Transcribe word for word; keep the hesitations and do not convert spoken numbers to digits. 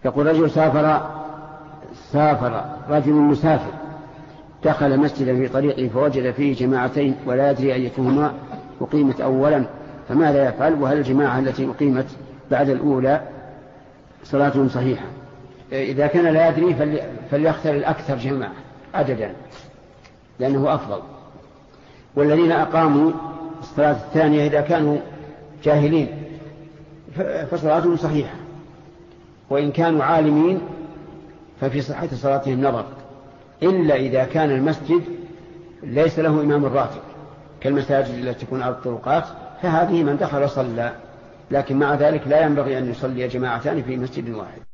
يقول رجل سافر سافر رجل مسافر دخل مسجدا في طريقه فوجد فيه جماعتين ولا يدري أيتهما أقيمت أولا، فماذا يفعل؟ وهل الجماعة التي أقيمت بعد الأولى صلاتهم صحيحة؟ إذا كان لا يدري فليختار الأكثر جماعة عددا لأنه أفضل. والذين أقاموا الصلاة الثانية إذا كانوا جاهلين فصلاتهم صحيحة، وإن كانوا عالمين ففي صحة صلاتهم نظر، إلا إذا كان المسجد ليس له إمام راتب كالمساجد التي تكون على الطرقات، فهذه من دخل صلى، لكن مع ذلك لا ينبغي أن يصلي جماعتان في مسجد واحد.